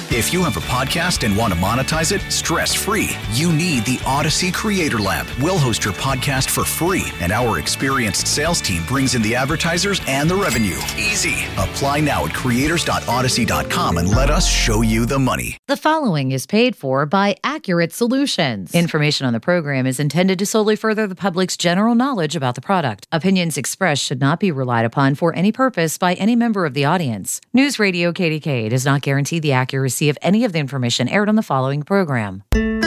If you have a podcast and want to monetize it stress-free, you need the Odyssey Creator Lab. We'll host your podcast for free, and our experienced sales team brings in the advertisers and the revenue. Easy. Apply now at creators.odyssey.com and let us show you the money. The following is paid for by Accurate Solutions. Information on the program is intended to solely further the public's general knowledge about the product. Opinions expressed should not be relied upon for any purpose by any member of the audience. News Radio KDK does not guarantee the accuracy of any of the information aired on the following program.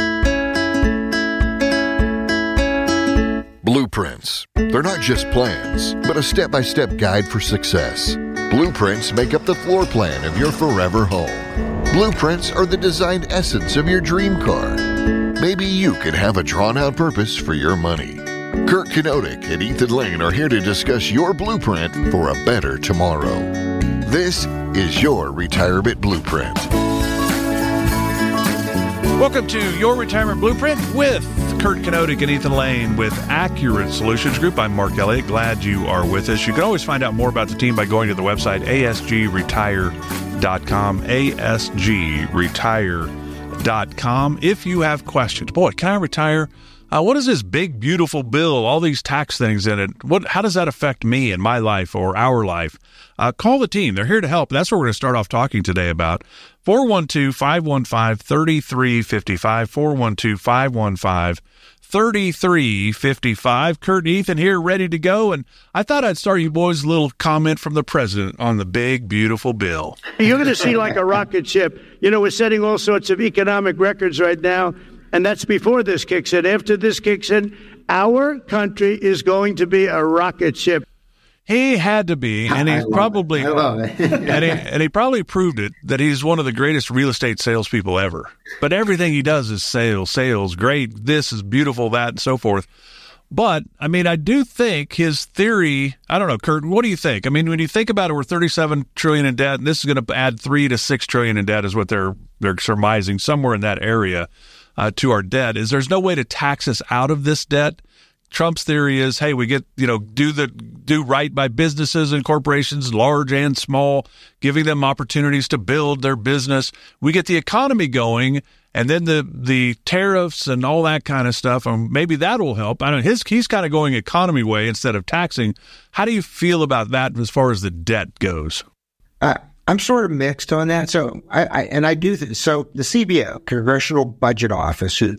Blueprints. They're not just plans, but a step-by-step guide for success. Blueprints make up the floor plan of your forever home. Blueprints are the designed essence of your dream car. Maybe you could have a drawn-out purpose for your money. Kurt Kenotic and Ethan Lane are here to discuss your blueprint for a better tomorrow. This is your Retirement Blueprint. Welcome to Your Retirement Blueprint with Kurt Kenotic and Ethan Lane with Accurate Solutions Group. I'm Mark Elliott. Glad you are with us. You can always find out more about the team by going to the website asgretire.com, asgretire.com. If you have questions, boy, can I retire? What is this big, beautiful bill, all these tax things in it? How does that affect me and my life or our life? Call the team. They're here to help. That's what we're going to start off talking today about. 412-515-3355, 412-515-3355. Kurt and Ethan here, ready to go. And I thought I'd start you boys with a little comment from the president on the big, beautiful bill. You're going to see like a rocket ship. You know, we're setting all sorts of economic records right now. And that's before this kicks in. After this kicks in, our country is going to be a rocket ship. He had to be, and he's probably, and he probably proved it, that he's one of the greatest real estate salespeople ever. But everything he does is sales, great, this is beautiful, that, and so forth. But, I mean, I do think his theory, I don't know, Kurt, what do you think? I mean, when you think about it, we're $37 trillion in debt, and this is going to add $3 to $6 trillion in debt is what they're surmising, somewhere in that area. To our debt is there's no way to tax us out of this debt. Trump's theory is, hey, we get, do right by businesses and corporations, large and small, giving them opportunities to build their business. We get the economy going, and then the tariffs and all that kind of stuff, and maybe that will help. I don't know, he's kind of going economy way instead of taxing. How do you feel about that as far as the debt goes? I'm sort of mixed on that. So I do so the CBO, Congressional Budget Office, who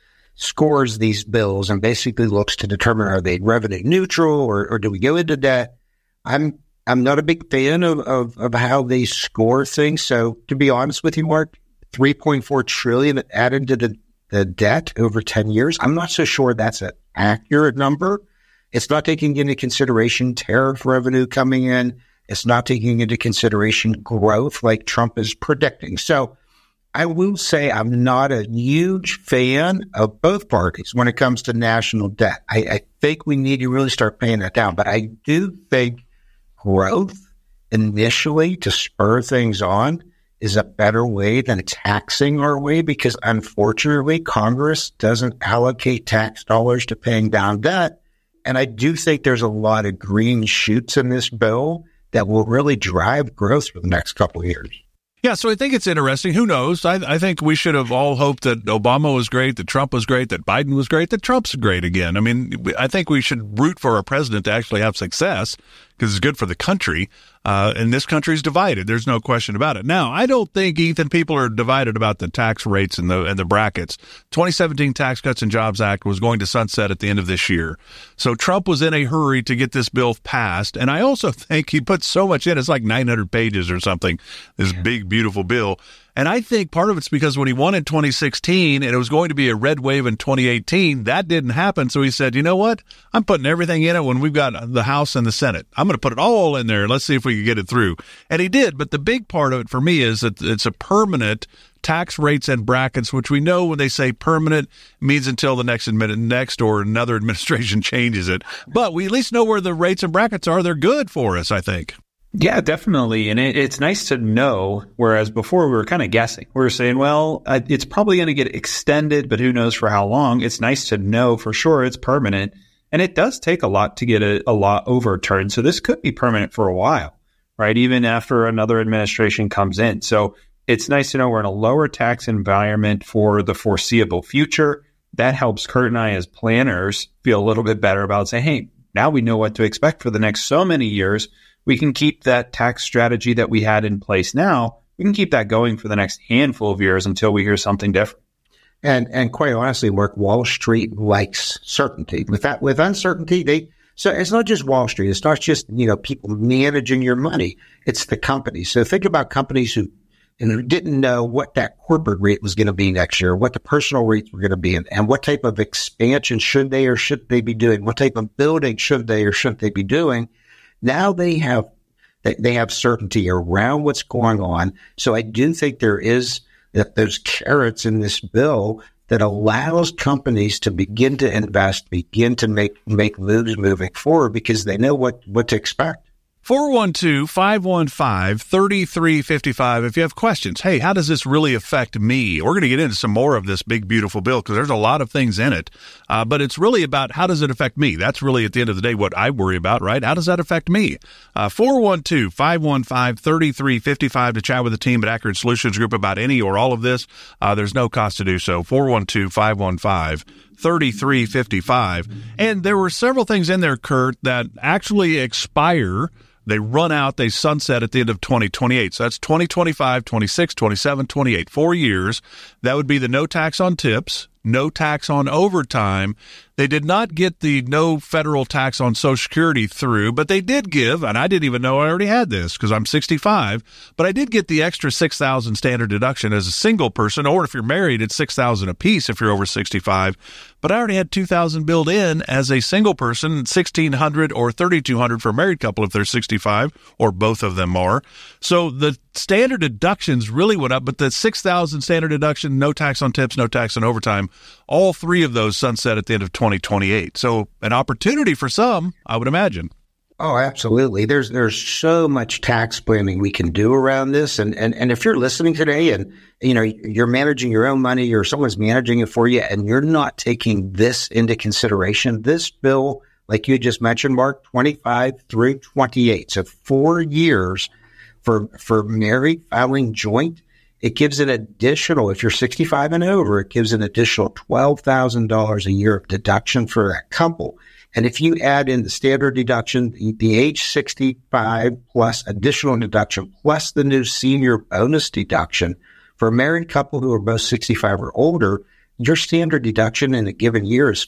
scores these bills and basically looks to determine are they revenue neutral or do we go into debt. I'm not a big fan of how they score things. So to be honest with you, Mark, $3.4 trillion added to the debt over 10 years. I'm not so sure that's an accurate number. It's not taking into consideration tariff revenue coming in. It's not taking into consideration growth like Trump is predicting. So I will say I'm not a huge fan of both parties when it comes to national debt. I think we need to really start paying that down. But I do think growth initially to spur things on is a better way than taxing our way because unfortunately Congress doesn't allocate tax dollars to paying down debt. And I do think there's a lot of green shoots in this bill that will really drive growth for the next couple of years. Yeah, so I think it's interesting. Who knows? I think we should have all hoped that Obama was great, that Trump was great, that Biden was great, that Trump's great again. I mean, I think we should root for our president to actually have success because it's good for the country. And this country's divided. There's no question about it. Now, I don't think, Ethan, people are divided about the tax rates and the brackets. 2017 Tax Cuts and Jobs Act was going to sunset at the end of this year. So Trump was in a hurry to get this bill passed. And I also think he put so much in. It's like 900 pages or something, this big, beautiful bill. And I think part of it's because when he won in 2016 and it was going to be a red wave in 2018, that didn't happen. So he said, you know what? I'm putting everything in it when we've got the House and the Senate. I'm going to put it all in there. Let's see if we can get it through. And he did. But the big part of it for me is that it's a permanent tax rates and brackets, which we know when they say permanent means until the next or another administration changes it. But we at least know where the rates and brackets are. They're good for us, I think. Yeah, definitely. And it's nice to know, whereas before we were kind of guessing. We were saying, well, it's probably going to get extended, but who knows for how long. It's nice to know for sure it's permanent. And it does take a lot to get a law overturned. So this could be permanent for a while, right? Even after another administration comes in. So It's nice to know we're in a lower tax environment for the foreseeable future. That helps Kurt and I as planners feel a little bit better about saying, hey, now we know what to expect for the next so many years. We can keep that tax strategy that we had in place now. We can keep that going for the next handful of years until we hear something different. And quite honestly, Mark, Wall Street likes certainty. With uncertainty, so it's not just Wall Street. It's not just, people managing your money. It's the companies. So think about companies who didn't know what that corporate rate was going to be next year, what the personal rates were going to be, and what type of expansion should they or shouldn't they be doing? What type of building should they or shouldn't they be doing? Now they have certainty around what's going on. So I do think there is those carrots in this bill that allows companies to begin to invest, begin to make moves moving forward because they know what to expect. 412-515-3355. If you have questions, hey, how does this really affect me? We're going to get into some more of this big, beautiful bill because there's a lot of things in it. But it's really about how does it affect me? That's really, at the end of the day, what I worry about, right? How does that affect me? 412-515-3355 to chat with the team at Accurate Solutions Group about any or all of this. There's no cost to do so. 412-515-3355. And there were several things in there, Kurt, that actually expire. They run out, they sunset at the end of 2028. So that's 2025, 26, 27, 28, 4 years. That would be the no tax on tips, no tax on overtime. They did not get the no federal tax on Social Security through, but they did give, and I didn't even know I already had this because I'm 65, but I did get the extra $6,000 standard deduction as a single person, or if you're married, it's $6,000 a piece if you're over 65. But I already had $2,000 built in as a single person, $1,600 or $3,200 for a married couple if they're 65, or both of them are. So the standard deductions really went up, but the $6,000 standard deduction, no tax on tips, no tax on overtime, all three of those sunset at the end of 2028. So an opportunity for some, I would imagine. Oh, absolutely. There's so much tax planning we can do around this. And if you're listening today and, you're managing your own money or someone's managing it for you and you're not taking this into consideration, this bill, like you just mentioned, Mark, 25 through 28. So 4 years for married filing joint. It gives an additional, if you're 65 and over, it gives an additional $12,000 a year of deduction for that couple. And if you add in the standard deduction, the age 65 plus additional deduction, plus the new senior bonus deduction, for a married couple who are both 65 or older, your standard deduction in a given year is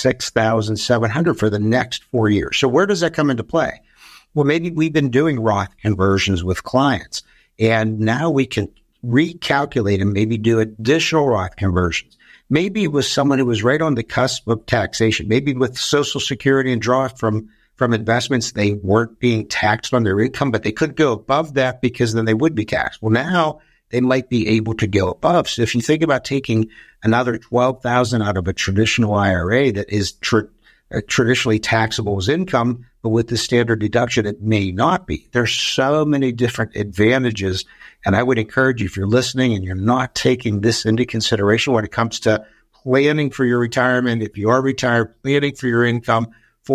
$46,700 for the next 4 years. So where does that come into play? Well, maybe we've been doing Roth conversions with clients, and now we can recalculate and maybe do additional Roth conversions. Maybe it was someone who was right on the cusp of taxation. Maybe with Social Security and draw from investments, they weren't being taxed on their income, but they could go above that because then they would be taxed. Well, now they might be able to go above. So if you think about taking another $12,000 out of a traditional IRA that is traditionally taxable as income, but with the standard deduction, it may not be. There's so many different advantages. And I would encourage you, if you're listening and you're not taking this into consideration when it comes to planning for your retirement, if you are retired, planning for your income,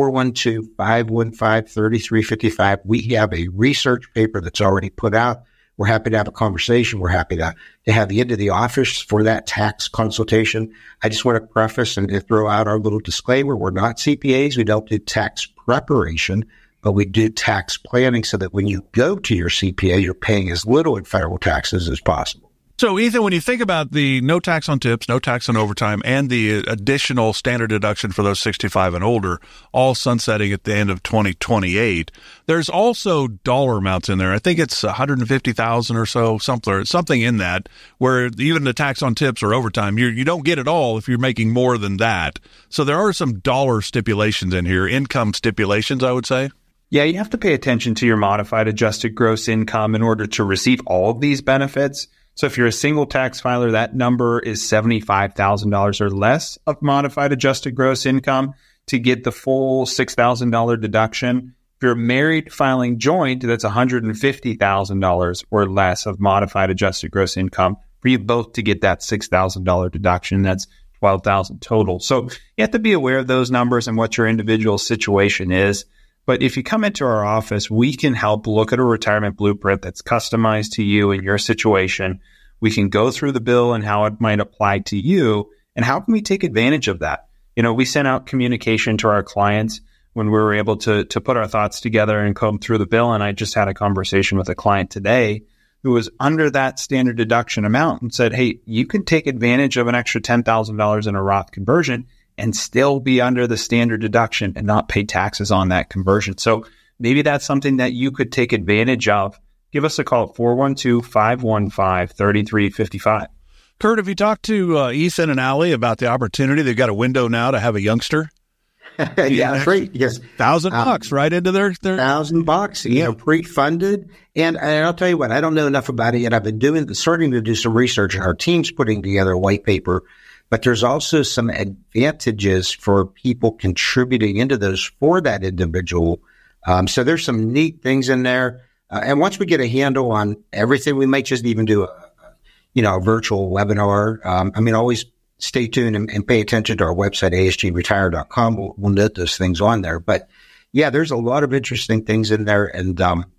412-515-3355. We have a research paper that's already put out. We're happy to have a conversation. We're happy to have you into the office for that tax consultation. I just want to preface and to throw out our little disclaimer. We're not CPAs. We don't do tax preparation, but we do tax planning so that when you go to your CPA, you're paying as little in federal taxes as possible. So, Ethan, when you think about the no tax on tips, no tax on overtime, and the additional standard deduction for those 65 and older, all sunsetting at the end of 2028, there's also dollar amounts in there. I think it's $150,000 or so, something in that, where even the tax on tips or overtime, you don't get it all if you're making more than that. So there are some dollar stipulations in here, income stipulations, I would say. Yeah, you have to pay attention to your modified adjusted gross income in order to receive all of these benefits. So if you're a single tax filer, that number is $75,000 or less of modified adjusted gross income to get the full $6,000 deduction. If you're married filing joint, that's $150,000 or less of modified adjusted gross income for you both to get that $6,000 deduction. That's $12,000 total. So you have to be aware of those numbers and what your individual situation is. But if you come into our office, we can help look at a retirement blueprint that's customized to you and your situation. We can go through the bill and how it might apply to you, and how can we take advantage of that? We sent out communication to our clients when we were able to put our thoughts together and comb through the bill. And I just had a conversation with a client today who was under that standard deduction amount and said, hey, you can take advantage of an extra $10,000 in a Roth conversion and still be under the standard deduction and not pay taxes on that conversion. So maybe that's something that you could take advantage of. Give us a call at 412-515-3355. Kurt, have you talked to Ethan and Allie about the opportunity? They've got a window now to have a youngster. Yeah, great. Yes, $1,000 right into their $1,000, pre-funded. And I'll tell you what, I don't know enough about it yet. I've been starting to do some research, and our team's putting together a white paper. But there's also some advantages for people contributing into those for that individual. So there's some neat things in there. And once we get a handle on everything, we might just even do a virtual webinar. Always stay tuned and pay attention to our website, asgretire.com. We'll note those things on there. But yeah, there's a lot of interesting things in there. And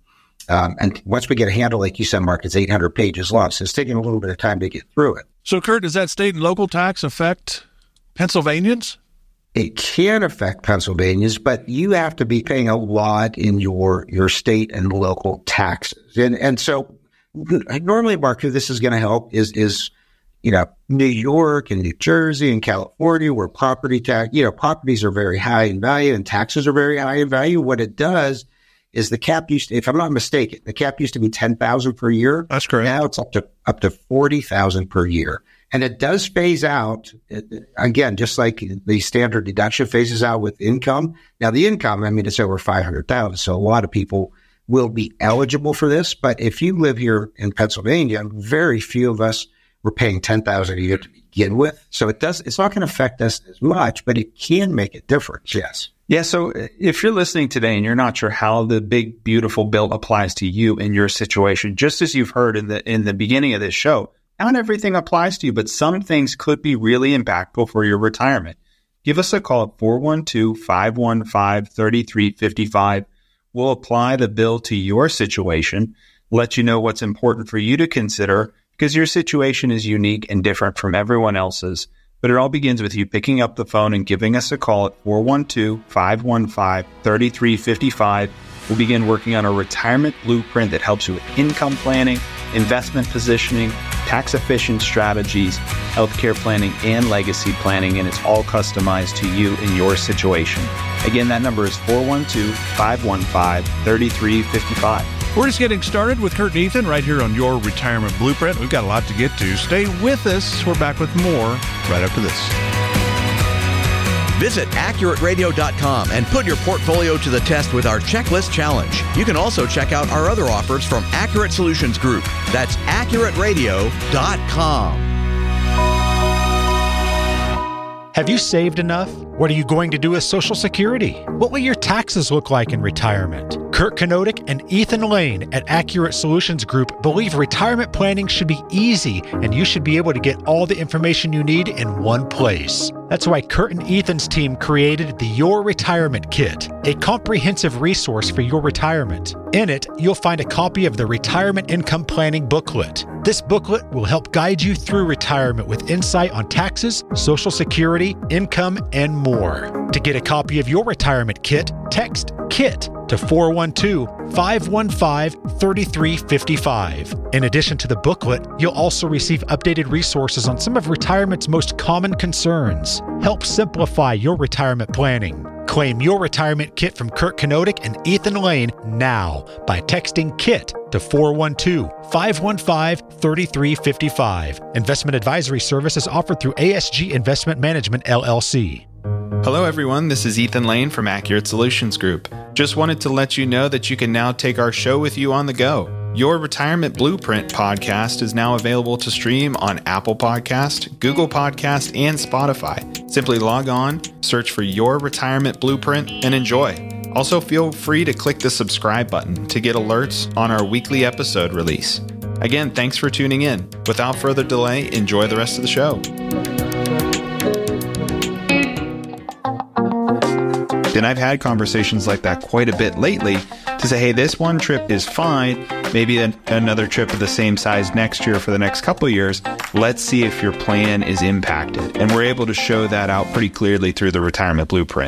once we get a handle, like you said, Mark, it's 800 pages long. So it's taking a little bit of time to get through it. So, Kurt, does that state and local tax affect Pennsylvanians? It can affect Pennsylvanians, but you have to be paying a lot in your state and local taxes. And so normally, Mark, who this is going to help is New York and New Jersey and California, where properties are very high in value and taxes are very high in value. What it does is the cap used to, if I'm not mistaken, the cap used to be $10,000 per year. That's correct. Now it's up to $40,000 per year. And it does phase out, again, just like the standard deduction phases out with income. Now, the income, it's over $500,000. So a lot of people will be eligible for this. But if you live here in Pennsylvania, very few of us were paying $10,000 a year to begin with. So it's not going to affect us as much, but it can make a difference. Yes. Yeah. So if you're listening today and you're not sure how the big, beautiful bill applies to you in your situation, just as you've heard in the beginning of this show, not everything applies to you, but some things could be really impactful for your retirement. Give us a call at 412-515-3355. We'll apply the bill to your situation, let you know what's important for you to consider, because your situation is unique and different from everyone else's. But it all begins with you picking up the phone and giving us a call at 412-515-3355. We'll begin working on a retirement blueprint that helps you with income planning, investment positioning, tax-efficient strategies, healthcare planning, and legacy planning, and it's all customized to you in your situation. Again, that number is 412-515-3355. We're just getting started with Kurt and Ethan right here on Your Retirement Blueprint. We've got a lot to get to. Stay with us. We're back with more right after this. Visit AccurateRadio.com and put your portfolio to the test with our Checklist Challenge. You can also check out our other offers from Accurate Solutions Group. That's AccurateRadio.com. Have you saved enough? What are you going to do with Social Security? What will your taxes look like in retirement? Kurt Knodik and Ethan Lane at Accurate Solutions Group believe retirement planning should be easy and you should be able to get all the information you need in one place. That's why Kurt and Ethan's team created the Your Retirement Kit, a comprehensive resource for your retirement. In it, you'll find a copy of the Retirement Income Planning Booklet. This booklet will help guide you through retirement with insight on taxes, Social Security, income, and more. To get a copy of your retirement kit, text KIT to 412-515-3355. In addition to the booklet, you'll also receive updated resources on some of retirement's most common concerns. Help simplify your retirement planning. Claim your retirement kit from Kurt Knodik and Ethan Lane now by texting KIT to 412-515-3355. Investment advisory service is offered through ASG Investment Management, LLC. Hello everyone, this is Ethan Lane from Accurate Solutions Group. Just wanted to let you know that you can now take our show with you on the go. Your Retirement Blueprint podcast is now available to stream on Apple Podcast, Google Podcast, and Spotify. Simply log on, search for Your Retirement Blueprint, and enjoy. Also, feel free to click the subscribe button to get alerts on our weekly episode release. Again, thanks for tuning in. Without further delay, enjoy the rest of the show. And I've had conversations like that quite a bit lately to say, hey, this one trip is fine. Maybe another trip of the same size next year for the next couple of years. Let's see if your plan is impacted. And we're able to show that out pretty clearly through the Retirement Blueprint.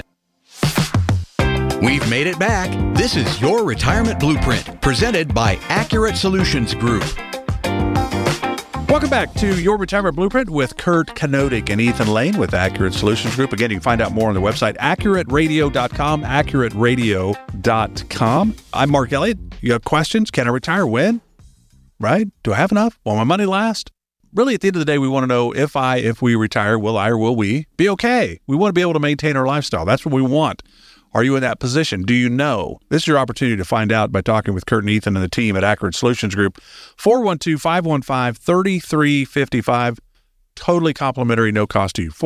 We've made it back. This is Your Retirement Blueprint, presented by Accurate Solutions Group. Welcome back to Your Retirement Blueprint with Kurt Knodig and Ethan Lane with Accurate Solutions Group. Again, you can find out more on the website, accurateradio.com, accurateradio.com. I'm Mark Elliott. You have questions? Can I retire? When? Right? Do I have enough? Will my money last? Really, at the end of the day, we want to know if we retire, will I or will we be okay? We want to be able to maintain our lifestyle. That's what we want. Are you in that position? Do you know? This is your opportunity to find out by talking with Kurt and Ethan and the team at Accurate Solutions Group. 412-515-3355. Totally complimentary, no cost to you.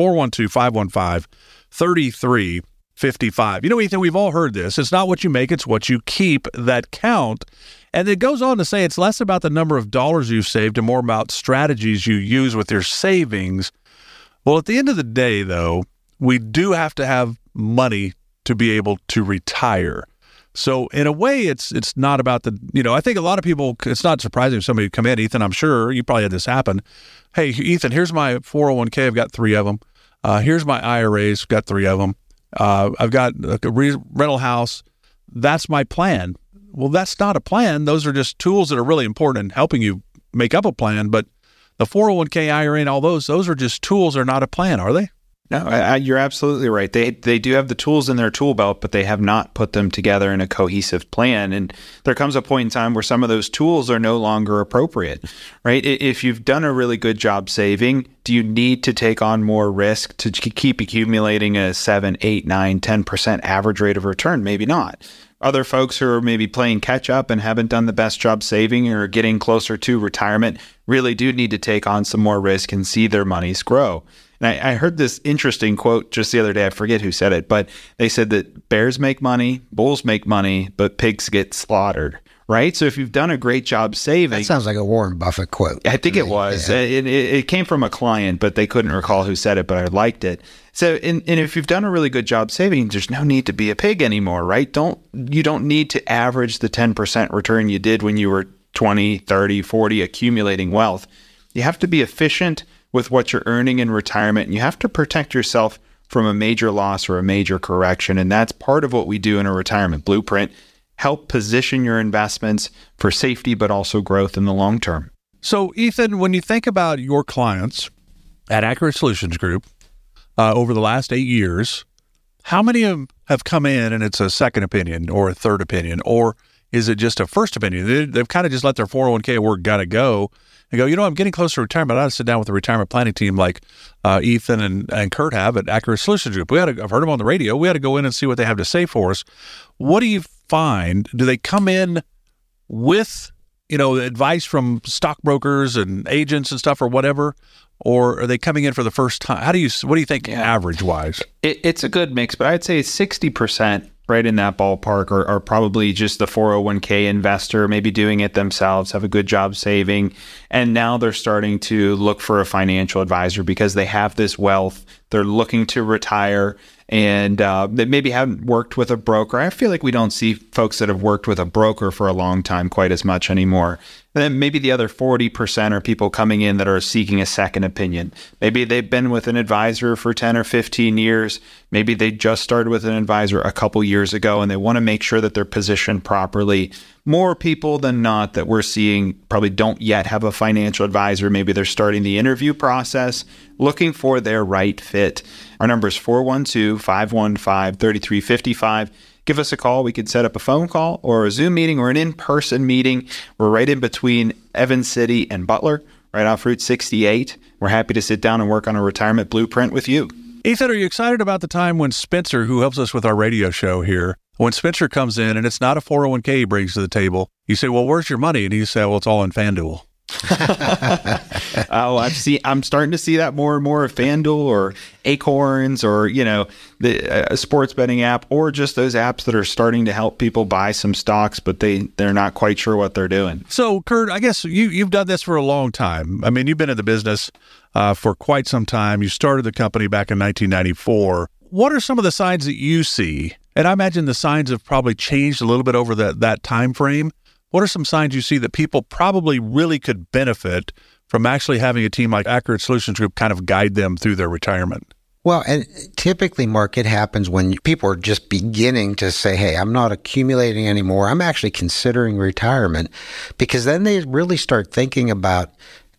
412-515-3355. You know, Ethan, we've all heard this. It's not what you make, it's what you keep that count. And it goes on to say it's less about the number of dollars you've saved and more about strategies you use with your savings. Well, at the end of the day, though, we do have to have money to be able to retire. So in a way, it's not about the, I think a lot of people, it's not surprising if somebody would come in, Ethan, I'm sure you probably had this happen. Hey, Ethan, here's my 401k. I've got 3 of them. Here's my IRAs. Got 3 of them. I've got a rental house. That's my plan. Well, that's not a plan. Those are just tools that are really important in helping you make up a plan. But the 401k, IRA, and all those are just tools. They're not a plan, are they? No, you're absolutely right. They do have the tools in their tool belt, but they have not put them together in a cohesive plan. And there comes a point in time where some of those tools are no longer appropriate, right? If you've done a really good job saving, do you need to take on more risk to keep accumulating a 7, 8, 9, 10% average rate of return? Maybe not. Other folks who are maybe playing catch up and haven't done the best job saving or getting closer to retirement really do need to take on some more risk and see their monies grow. And I heard this interesting quote just the other day. I forget who said it, but they said that bears make money, bulls make money, but pigs get slaughtered, right? So if you've done a great job saving... That sounds like a Warren Buffett quote. I think it was. Yeah. It came from a client, but they couldn't recall who said it, but I liked it. So and if you've done a really good job saving, there's no need to be a pig anymore, right? You don't need to average the 10% return you did when you were 20, 30, 40 accumulating wealth. You have to be efficient with what you're earning in retirement, and you have to protect yourself from a major loss or a major correction. And that's part of what we do in a retirement blueprint, help position your investments for safety, but also growth in the long term. So Ethan, when you think about your clients at Accurate Solutions Group over the last 8 years, how many of them have come in and it's a second opinion or a third opinion, or is it just a first opinion? They've kind of just let their 401k work got to go and go, I'm getting close to retirement. I ought to sit down with a retirement planning team like Ethan and Kurt have at Accurate Solutions Group. I've heard them on the radio. We had to go in and see what they have to say for us. What do you find? Do they come in with, advice from stockbrokers and agents and stuff or whatever? Or are they coming in for the first time? What do you think average wise? It's a good mix, but I'd say 60% right in that ballpark are probably just the 401k investor, maybe doing it themselves, have a good job saving. And now they're starting to look for a financial advisor because they have this wealth. They're looking to retire and they maybe haven't worked with a broker. I feel like we don't see folks that have worked with a broker for a long time quite as much anymore. And then maybe the other 40% are people coming in that are seeking a second opinion. Maybe they've been with an advisor for 10 or 15 years. Maybe they just started with an advisor a couple years ago and they want to make sure that they're positioned properly. More people than not that we're seeing probably don't yet have a financial advisor. Maybe they're starting the interview process, looking for their right fit. Our number is 412-515-3355. Give us a call. We could set up a phone call or a Zoom meeting or an in-person meeting. We're right in between Evans City and Butler, right off Route 68. We're happy to sit down and work on a retirement blueprint with you. Ethan, are you excited about the time when Spencer, who helps us with our radio show here, when Spencer comes in and it's not a 401k he brings to the table, you say, well, where's your money? And he say, well, it's all in FanDuel. I'm starting to see that more and more of FanDuel or Acorns or, the sports betting app or just those apps that are starting to help people buy some stocks, but they're not quite sure what they're doing. So, Kurt, I guess you've done this for a long time. I mean, you've been in the business for quite some time. You started the company back in 1994. What are some of the signs that you see And I imagine the signs have probably changed a little bit over that time frame. What are some signs you see that people probably really could benefit from actually having a team like Accurate Solutions Group kind of guide them through their retirement? Well, and typically, Mark, it happens when people are just beginning to say, hey, I'm not accumulating anymore. I'm actually considering retirement, because then they really start thinking about,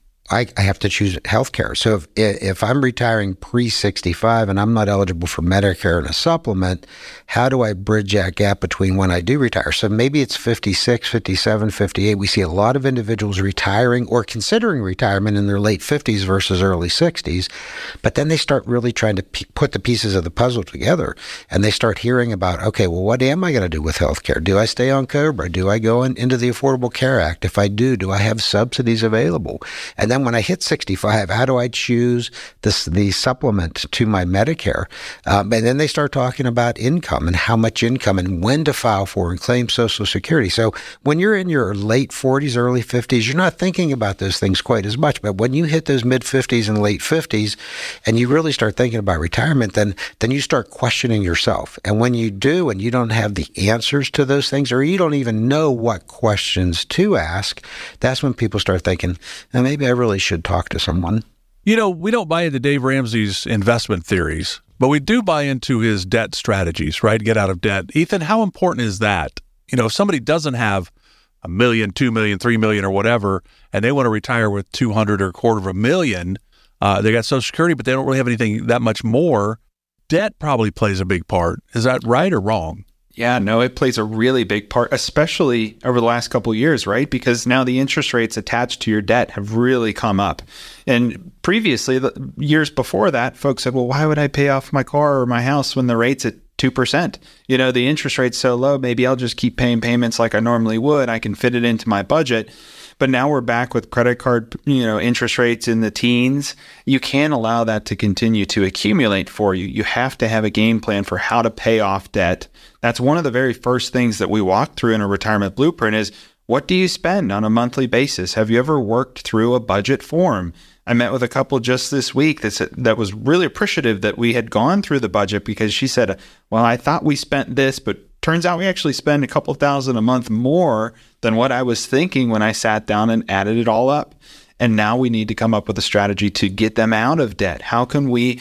I have to choose healthcare. So if I'm retiring pre-65 and I'm not eligible for Medicare and a supplement, how do I bridge that gap between when I do retire? So maybe it's 56, 57, 58. We see a lot of individuals retiring or considering retirement in their late 50s versus early 60s. But then they start really trying to put the pieces of the puzzle together, and they start hearing about, okay, well, what am I going to do with healthcare? Do I stay on COBRA? Do I go into the Affordable Care Act? If I do I have subsidies available? And then when I hit 65, how do I choose the supplement to my Medicare? And then they start talking about income and how much income and when to file for and claim Social Security. So when you're in your late 40s, early 50s, you're not thinking about those things quite as much. But when you hit those mid 50s and late 50s and you really start thinking about retirement, then you start questioning yourself. And when you do, and you don't have the answers to those things, or you don't even know what questions to ask, that's when people start thinking, maybe I really should talk to someone. We don't buy into Dave Ramsey's investment theories, but we do buy into his debt strategies, right? Get out of debt. Ethan, how important is that? If somebody doesn't have $1 million, $2 million, $3 million or whatever, and they want to retire with $200,000 or $250,000, they got Social Security, but they don't really have anything that much more. Debt probably plays a big part. Is that right or wrong? Yeah, no, it plays a really big part, especially over the last couple of years, right? Because now the interest rates attached to your debt have really come up. And previously, the years before that, folks said, well, why would I pay off my car or my house when the rate's at 2%? The interest rate's so low, maybe I'll just keep paying payments like I normally would. I can fit it into my budget. But now we're back with credit card, interest rates in the teens. You can't allow that to continue to accumulate for you. You have to have a game plan for how to pay off debt. That's one of the very first things that we walk through in a retirement blueprint is, what do you spend on a monthly basis? Have you ever worked through a budget form? I met with a couple just this week that was really appreciative that we had gone through the budget, because she said, well, I thought we spent this, but turns out we actually spend a couple $1,000 a month more than what I was thinking when I sat down and added it all up. And now we need to come up with a strategy to get them out of debt. How can we,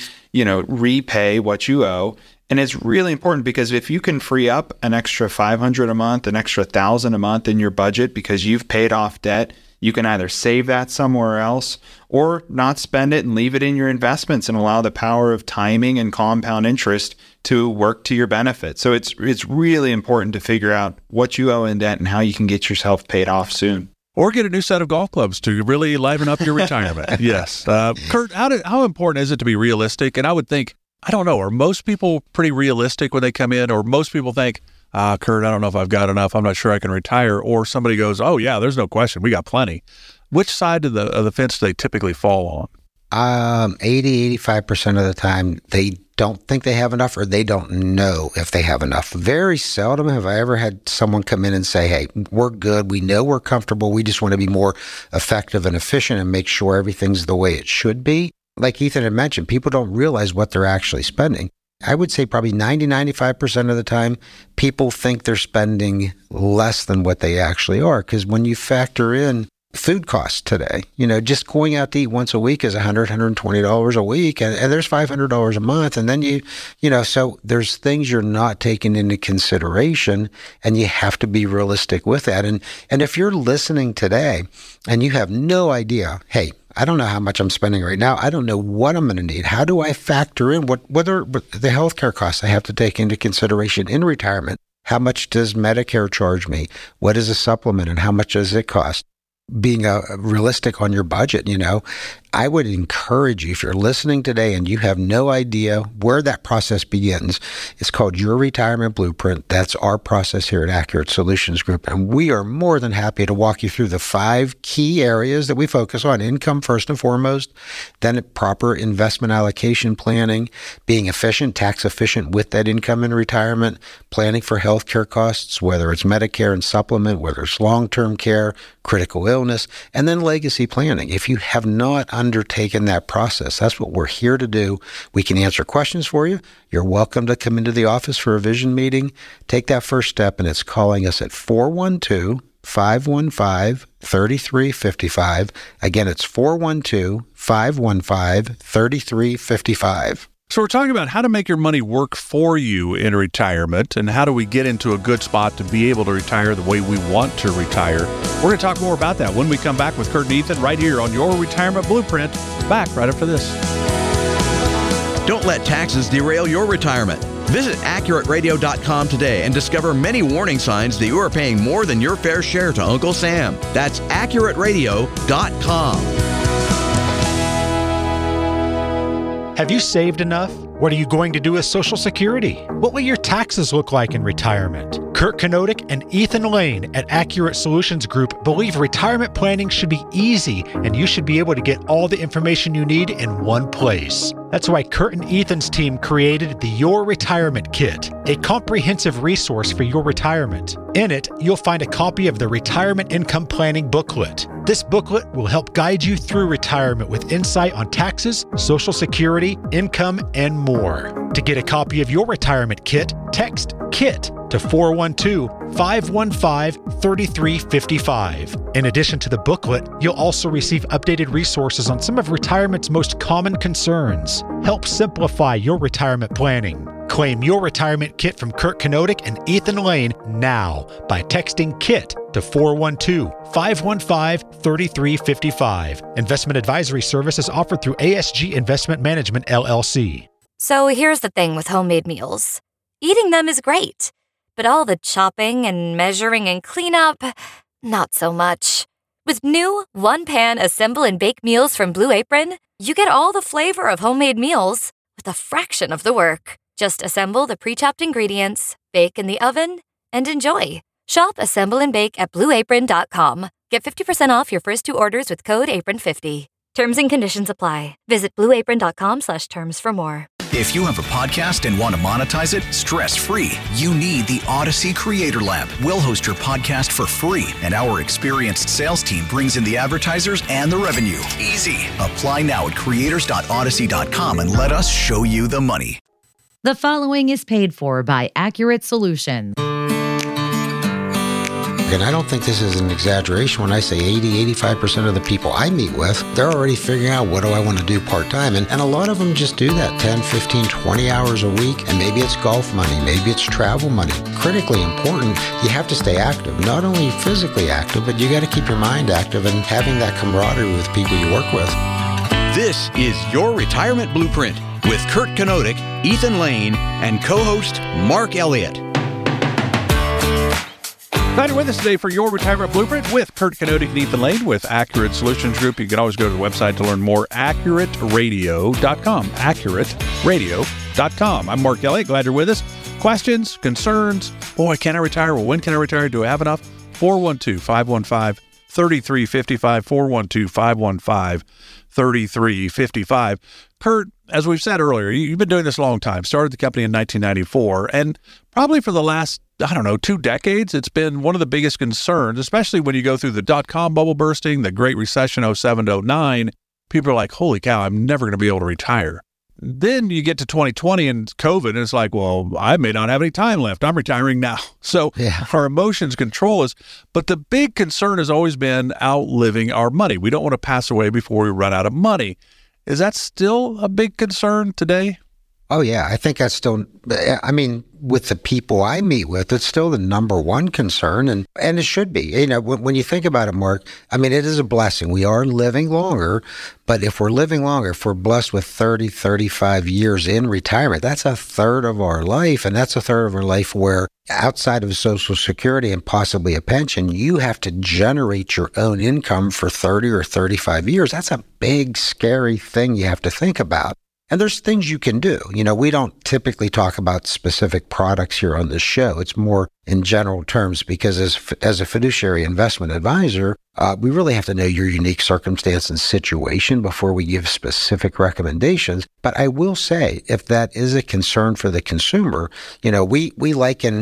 repay what you owe? And it's really important, because if you can free up an extra $500 a month, an extra $1,000 a month in your budget because you've paid off debt, you can either save that somewhere else or not spend it and leave it in your investments and allow the power of timing and compound interest to work to your benefit. So it's really important to figure out what you owe in debt and how you can get yourself paid off soon. Or get a new set of golf clubs to really liven up your retirement. Yes. Kurt, how important is it to be realistic? And I would think, I don't know, are most people pretty realistic when they come in? Or most people think, Kurt, I don't know if I've got enough. I'm not sure I can retire. Or somebody goes, oh, yeah, there's no question. We got plenty. Which side of the fence do they typically fall on? 80-85% of the time, they don't think they have enough, or they don't know if they have enough. Very seldom have I ever had someone come in and say, hey, we're good. We know we're comfortable. We just want to be more effective and efficient and make sure everything's the way it should be. Like Ethan had mentioned, people don't realize what they're actually spending. I would say probably 90-95% of the time, people think they're spending less than what they actually are. Because when you factor in food costs today, just going out to eat once a week is $100, $120 a week, and there's $500 a month. And then so there's things you're not taking into consideration, and you have to be realistic with that. And if you're listening today and you have no idea, hey, I don't know how much I'm spending right now. I don't know what I'm going to need. How do I factor in whether the healthcare costs I have to take into consideration in retirement? How much does Medicare charge me? What is a supplement, and how much does it cost? Being realistic on your budget, I would encourage you, if you're listening today and you have no idea where that process begins, it's called Your Retirement Blueprint. That's our process here at Accurate Solutions Group. And we are more than happy to walk you through the 5 key areas that we focus on. Income first and foremost, then proper investment allocation planning, being efficient, tax efficient with that income in retirement, planning for healthcare costs, whether it's Medicare and supplement, whether it's long-term care, critical illness, and then legacy planning. If you have not undertaken that process. That's what we're here to do. We can answer questions for you. You're welcome to come into the office for a vision meeting. Take that first step, and it's calling us at 412-515-3355. Again, it's 412-515-3355. So we're talking about how to make your money work for you in retirement, and how do we get into a good spot to be able to retire the way we want to retire. We're going to talk more about that when we come back with Kurt and Ethan right here on Your Retirement Blueprint. Back right after this. Don't let taxes derail your retirement. Visit AccurateRadio.com today and discover many warning signs that you are paying more than your fair share to Uncle Sam. That's AccurateRadio.com. Have you saved enough? What are you going to do with Social Security? What will your taxes look like in retirement? Kurt Kanodik and Ethan Lane at Accurate Solutions Group believe retirement planning should be easy, and you should be able to get all the information you need in one place. That's why Kurt and Ethan's team created the Your Retirement Kit, a comprehensive resource for your retirement. In it, you'll find a copy of the Retirement Income Planning Booklet. This booklet will help guide you through retirement with insight on taxes, Social Security, income, and more. To get a copy of your retirement kit, text KIT to 412-515-3355. In addition to the booklet, you'll also receive updated resources on some of retirement's most common concerns. Help simplify your retirement planning. Claim your retirement kit from Kurt Kanodik and Ethan Lane now by texting KIT to 412-515-3355. Investment advisory services offered through ASG Investment Management, LLC. So here's the thing with homemade meals. Eating them is great, but all the chopping and measuring and cleanup, not so much. With new one-pan assemble and bake meals from Blue Apron, you get all the flavor of homemade meals with a fraction of the work. Just assemble the pre-chopped ingredients, bake in the oven, and enjoy. Shop Assemble and Bake at BlueApron.com. Get 50% off your first 2 orders with code APRON50. Terms and conditions apply. Visit BlueApron.com/terms for more. If you have a podcast and want to monetize it stress-free, you need the Odyssey Creator Lab. We'll host your podcast for free, and our experienced sales team brings in the advertisers and the revenue. Easy. Apply now at creators.odyssey.com and let us show you the money. The following is paid for by Accurate Solutions. And I don't think this is an exaggeration when I say 80-85% of the people I meet with, they're already figuring out, what do I want to do part-time? And a lot of them just do that 10, 15, 20 hours a week. And maybe it's golf money, maybe it's travel money. Critically important, you have to stay active. Not only physically active, but you got to keep your mind active and having that camaraderie with people you work with. This is Your Retirement Blueprint with Kurt Kanodik, Ethan Lane, and co-host Mark Elliott. Glad you're with us today for Your Retirement Blueprint with Kurt Kanodik and Ethan Lane with Accurate Solutions Group. You can always go to the website to learn more, AccurateRadio.com, AccurateRadio.com. I'm Mark Elliott. Glad you're with us. Questions, concerns? Boy, can I retire? Well, when can I retire? Do I have enough? 412-515-3355, 412-515-3355. Kurt, as we've said earlier, you've been doing this a long time. Started the company in 1994, and probably for the last, 2 decades, it's been one of the biggest concerns, especially when you go through the dot-com bubble bursting, the Great Recession 07 to 09. People are like, holy cow, I'm never going to be able to retire. Then you get to 2020 and COVID, and it's like, well, I may not have any time left. I'm retiring now. So Our emotions control us. But the big concern has always been outliving our money. We don't want to pass away before we run out of money. Is that still a big concern today? Oh, yeah. I think that's still, with the people I meet with, it's still the number one concern, and it should be. When you think about it, Mark, it is a blessing. We are living longer, but if we're living longer, if we're blessed with 30, 35 years in retirement, that's a third of our life, and that's a third of our life where outside of Social Security and possibly a pension, you have to generate your own income for 30 or 35 years. That's a big, scary thing you have to think about. And there's things you can do. We don't typically talk about specific products here on this show. It's more in general terms because as a fiduciary investment advisor, we really have to know your unique circumstance and situation before we give specific recommendations. But I will say, if that is a concern for the consumer, we liken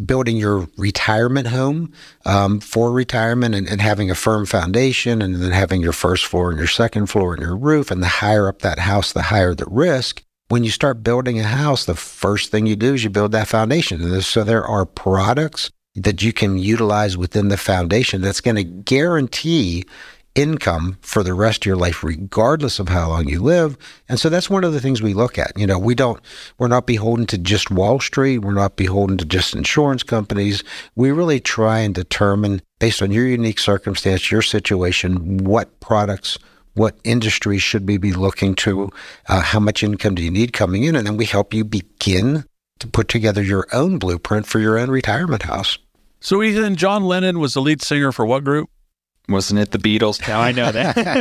building your retirement home for retirement and having a firm foundation, and then having your first floor and your second floor and your roof. And the higher up that house, the higher the risk. When you start building a house, the first thing you do is you build that foundation. And so there are products that you can utilize within the foundation that's going to guarantee income for the rest of your life, regardless of how long you live. And so that's one of the things we look at. You know, we're not beholden to just Wall Street. We're not beholden to just insurance companies. We really try and determine, based on your unique circumstance, your situation, what products, what industry should we be looking to, how much income do you need coming in, and then we help you begin to put together your own blueprint for your own retirement house. So Ethan, John Lennon was the lead singer for what group? Wasn't it the Beatles? Now I know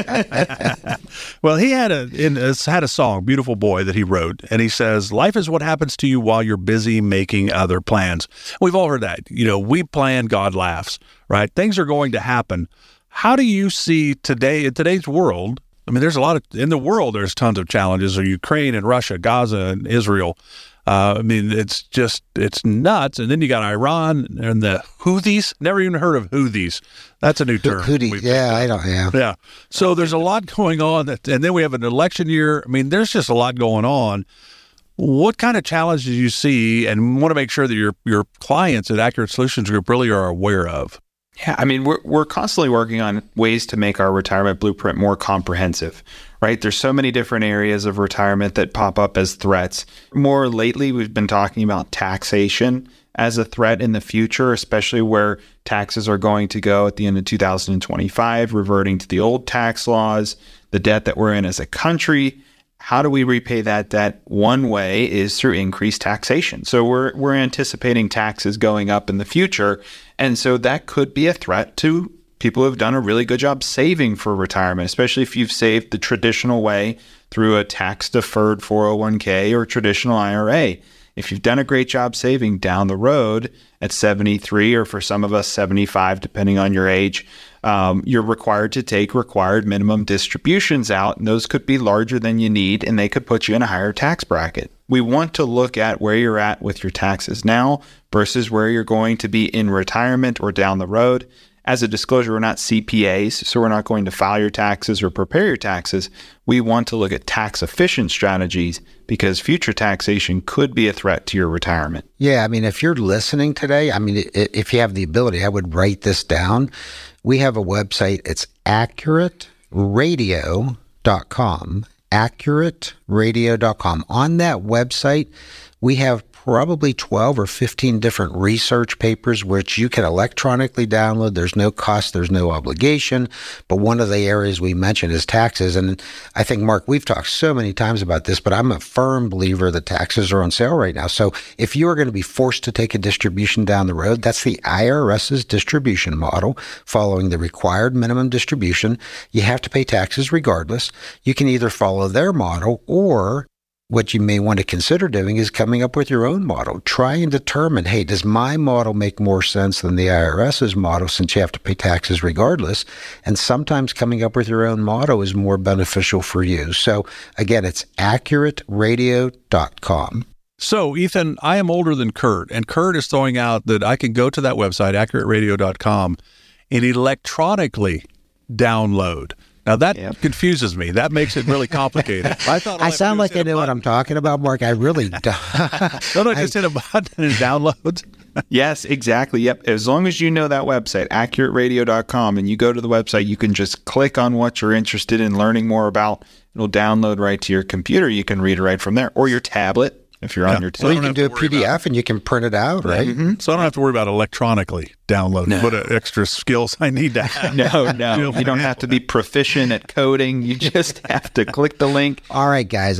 that. Well, he had a song, Beautiful Boy, that he wrote, and he says, life is what happens to you while you're busy making other plans. We've all heard that. You know, we plan, God laughs, right? Things are going to happen. How do you see today, in today's world? I mean, there's in the world, there's tons of challenges. Ukraine and Russia, Gaza and Israel. I mean, it's nuts. And then you got Iran and the Houthis. Never even heard of Houthis. That's a new term. Houthis, yeah. So there's a lot going on. And then we have an election year. I mean, there's just a lot going on. What kind of challenges do you see and want to make sure that your clients at Accurate Solutions Group really are aware of? Yeah, I mean, we're constantly working on ways to make our retirement blueprint more comprehensive, right? There's so many different areas of retirement that pop up as threats. More lately, we've been talking about taxation as a threat in the future, especially where taxes are going to go at the end of 2025, reverting to the old tax laws, the debt that we're in as a country. How do we repay that debt? One way is through increased taxation. So we're anticipating taxes going up in the future. And so that could be a threat to people who have done a really good job saving for retirement, especially if you've saved the traditional way through a tax-deferred 401k or traditional IRA. If you've done a great job saving down the road at 73, or for some of us 75, depending on your age, you're required to take required minimum distributions out, and those could be larger than you need, and they could put you in a higher tax bracket. We want to look at where you're at with your taxes now versus where you're going to be in retirement or down the road. As a disclosure, we're not CPAs, so we're not going to file your taxes or prepare your taxes. We want to look at tax-efficient strategies because future taxation could be a threat to your retirement. Yeah, I mean, if you're listening today, I mean, if you have the ability, I would write this down. We have a website. It's AccurateRadio.com. AccurateRadio.com. On that website, we have probably 12 or 15 different research papers which you can electronically download. There's no cost, there's no obligation. But one of the areas we mentioned is taxes. And I think, Mark, we've talked so many times about this, but I'm a firm believer that taxes are on sale right now. So if you are going to be forced to take a distribution down the road, that's the IRS's distribution model, following the required minimum distribution. You have to pay taxes regardless. You can either follow their model, or what you may want to consider doing is coming up with your own model. Try and determine, hey, does my model make more sense than the IRS's model, since you have to pay taxes regardless? And sometimes coming up with your own model is more beneficial for you. So again, it's AccurateRadio.com. So, Ethan, I am older than Kurt, and Kurt is throwing out that I can go to that website, AccurateRadio.com, and electronically download. Now, that confuses me. That makes it really complicated. I sound like I know what I'm talking about, Mark. I really don't. Don't I just hit a button and download? Yes, exactly. Yep. As long as you know that website, AccurateRadio.com, and you go to the website, you can just click on what you're interested in learning more about. It'll download right to your computer. You can read it right from there, or your tablet. If you're on your tablet. Well, you can do a PDF and you can print it out, right? Mm-hmm. So I don't have to worry about electronically downloading. What extra skills I need to have. No. You don't have to be proficient at coding. You just have to click the link. All right, guys.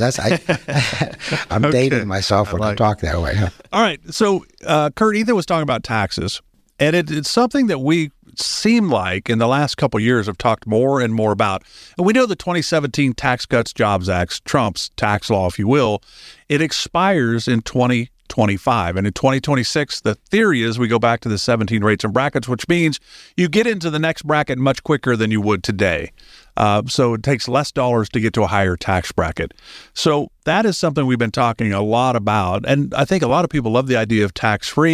I'm dating myself when I talk that way. Huh? All right. So, Kurt, Ethan was talking about taxes, and it's something that we seem like in the last couple of years have talked more and more about. And we know the 2017 Tax Cuts Jobs Act, Trump's tax law, if you will, it expires in 2025. And in 2026, the theory is we go back to the 17 rates and brackets, which means you get into the next bracket much quicker than you would today. So it takes less dollars to get to a higher tax bracket. So that is something we've been talking a lot about. And I think a lot of people love the idea of tax-free.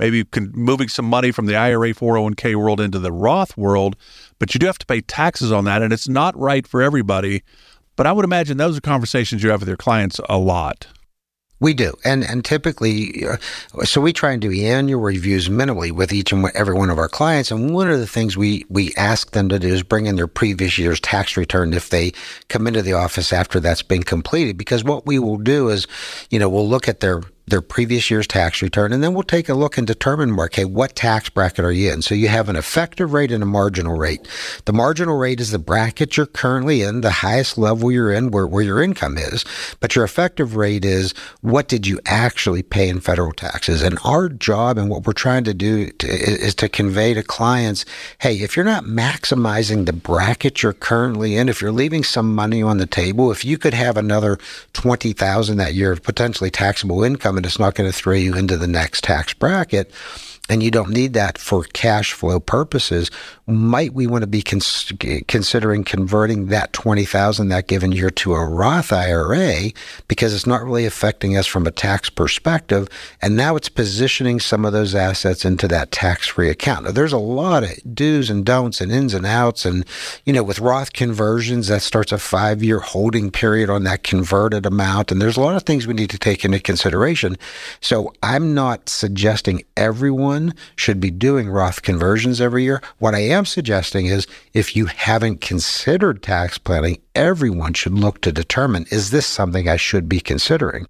maybe moving some money from the IRA 401k world into the Roth world, but you do have to pay taxes on that, and it's not right for everybody. But I would imagine those are conversations you have with your clients a lot. We do. And typically, so we try and do annual reviews minimally with each and every one of our clients. And one of the things we ask them to do is bring in their previous year's tax return if they come into the office after that's been completed. Because what we will do is, we'll look at their previous year's tax return, and then we'll take a look and determine, okay, what tax bracket are you in? So you have an effective rate and a marginal rate. The marginal rate is the bracket you're currently in, the highest level you're in, where your income is. But your effective rate is what did you actually pay in federal taxes? And our job and what we're trying to do is to convey to clients, hey, if you're not maximizing the bracket you're currently in, if you're leaving some money on the table, if you could have another $20,000 that year of potentially taxable income, and it's not going to throw you into the next tax bracket, and you don't need that for cash flow purposes, might we want to be considering converting that $20,000 that given year to a Roth IRA, because it's not really affecting us from a tax perspective, and now it's positioning some of those assets into that tax-free account. Now, there's a lot of do's and don'ts and ins and outs, and with Roth conversions, that starts a 5-year holding period on that converted amount, and there's a lot of things we need to take into consideration. So I'm not suggesting everyone should be doing Roth conversions every year. What I am suggesting is, if you haven't considered tax planning, everyone should look to determine, is this something I should be considering?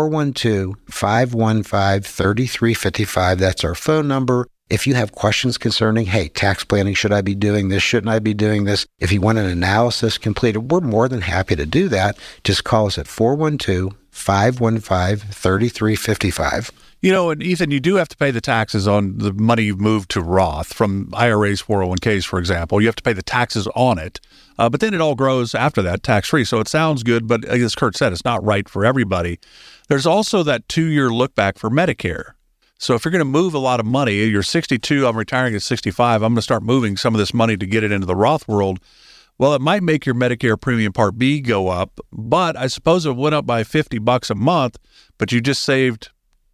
412-515-3355. That's our phone number. If you have questions concerning, hey, tax planning, should I be doing this? Shouldn't I be doing this? If you want an analysis completed, we're more than happy to do that. Just call us at 412-515-3355. And Ethan, you do have to pay the taxes on the money you've moved to Roth from IRAs, 401ks, for example. You have to pay the taxes on it, but then it all grows after that tax-free. So it sounds good, but as Kurt said, it's not right for everybody. There's also that 2-year look back for Medicare. So if you're going to move a lot of money, you're 62, I'm retiring at 65, I'm going to start moving some of this money to get it into the Roth world. Well, it might make your Medicare Premium Part B go up, but I suppose it went up by $50 a month, but you just saved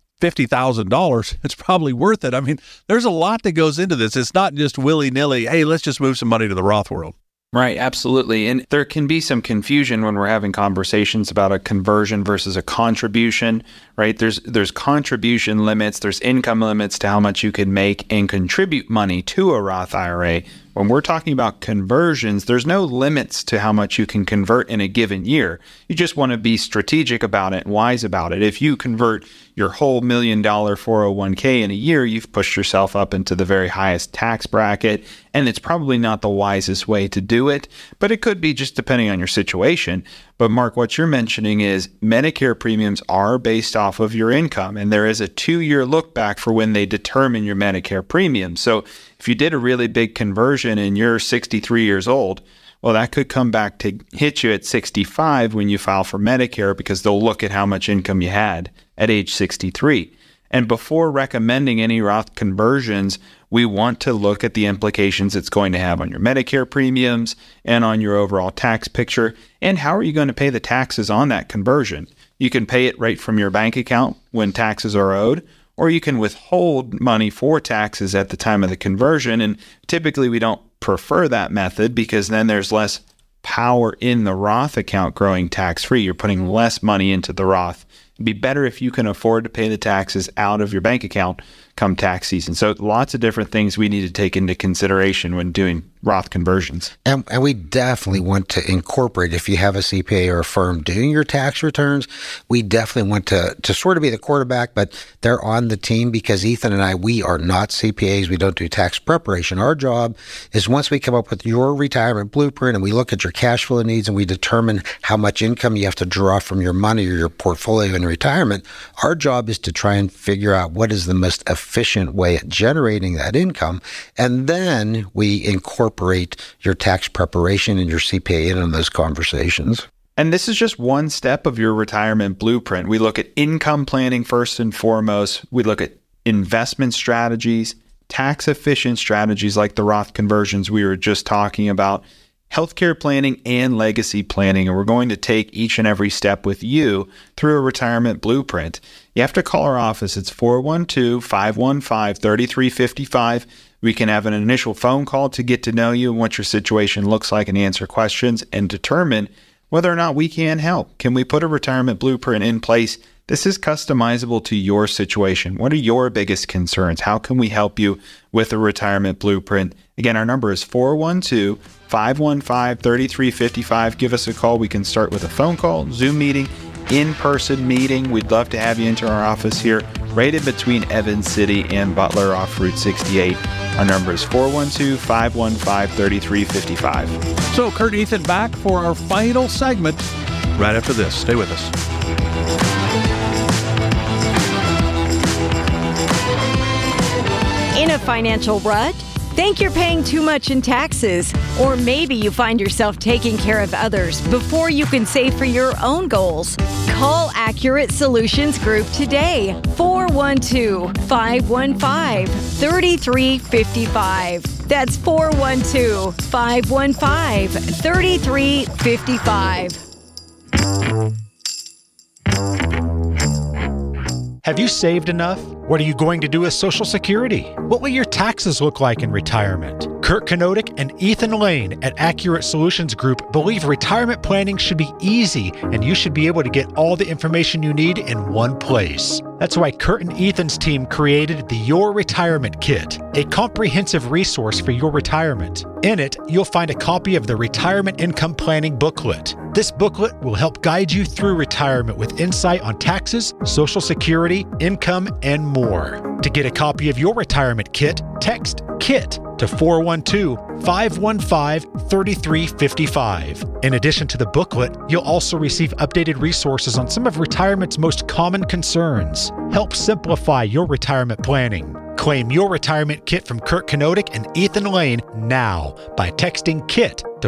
$50,000, it's probably worth it. I mean, there's a lot that goes into this. It's not just willy-nilly, hey, let's just move some money to the Roth world. Right, absolutely. And there can be some confusion when we're having conversations about a conversion versus a contribution, right? There's contribution limits, there's income limits to how much you can make and contribute money to a Roth IRA. When we're talking about conversions, there's no limits to how much you can convert in a given year. You just want to be strategic about it and wise about it. If you convert your whole $1 million 401k in a year, you've pushed yourself up into the very highest tax bracket, and it's probably not the wisest way to do it, but it could be just depending on your situation. But Mark, what you're mentioning is Medicare premiums are based off of your income, and there is a 2-year look back for when they determine your Medicare premium. So if you did a really big conversion and you're 63 years old, well, that could come back to hit you at 65 when you file for Medicare, because they'll look at how much income you had at age 63. And before recommending any Roth conversions, we want to look at the implications it's going to have on your Medicare premiums and on your overall tax picture. And how are you going to pay the taxes on that conversion? You can pay it right from your bank account when taxes are owed, or you can withhold money for taxes at the time of the conversion. And typically we don't prefer that method, because then there's less power in the Roth account growing tax-free. You're putting less money into the Roth. It'd be better if you can afford to pay the taxes out of your bank account come tax season. So lots of different things we need to take into consideration when doing Roth conversions. And we definitely want to incorporate, if you have a CPA or a firm doing your tax returns, we definitely want to sort of be the quarterback, but they're on the team, because Ethan and I, we are not CPAs. We don't do tax preparation. Our job is, once we come up with your retirement blueprint and we look at your cash flow needs and we determine how much income you have to draw from your money or your portfolio in retirement, our job is to try and figure out what is the most efficient way at generating that income. And then we incorporate your tax preparation and your CPA in on those conversations. And this is just one step of your retirement blueprint. We look at income planning first and foremost. We look at investment strategies, tax efficient strategies like the Roth conversions we were just talking about, healthcare planning, and legacy planning. And we're going to take each and every step with you through a retirement blueprint. You have to call our office. It's 412-515-3355. We can have an initial phone call to get to know you and what your situation looks like and answer questions and determine whether or not we can help. Can we put a retirement blueprint in place? This is customizable to your situation. What are your biggest concerns? How can we help you with a retirement blueprint? Again, our number is 412-515-3355. Give us a call. We can start with a phone call, Zoom meeting, in-person meeting. We'd love to have you into our office here, right in between Evans City and Butler off Route 68. Our number is 412-515-3355. So, Kurt and Ethan back for our final segment right after this. Stay with us. In a financial rut? Think you're paying too much in taxes? Or maybe you find yourself taking care of others before you can save for your own goals? Call Accurate Solutions Group today. 412-515-3355. That's 412-515-3355. Have you saved enough? What are you going to do with Social Security? What will your taxes look like in retirement? Kurt Knodik and Ethan Lane at Accurate Solutions Group believe retirement planning should be easy and you should be able to get all the information you need in one place. That's why Kurt and Ethan's team created the Your Retirement Kit, a comprehensive resource for your retirement. In it, you'll find a copy of the Retirement Income Planning booklet. This booklet will help guide you through retirement with insight on taxes, Social Security, income, and more. To get a copy of your retirement kit, text KIT to 412-515-3355. In addition to the booklet, you'll also receive updated resources on some of retirement's most common concerns. Help simplify your retirement planning. Claim your retirement kit from Kurt Knodik and Ethan Lane now by texting KIT to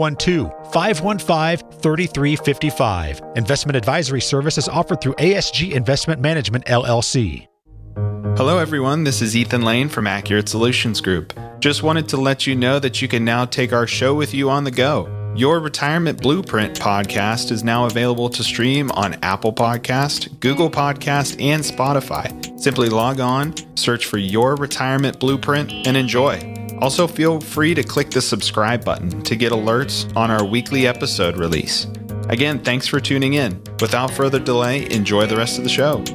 412-515-3355. Investment advisory service is offered through ASG Investment Management, LLC. Hello, everyone. This is Ethan Lane from Accurate Solutions Group. Just wanted to let you know that you can now take our show with you on the go. Your Retirement Blueprint podcast is now available to stream on Apple Podcast, Google Podcast, and Spotify. Simply log on, search for Your Retirement Blueprint, and enjoy. Also, feel free to click the subscribe button to get alerts on our weekly episode release. Again, thanks for tuning in. Without further delay, enjoy the rest of the show.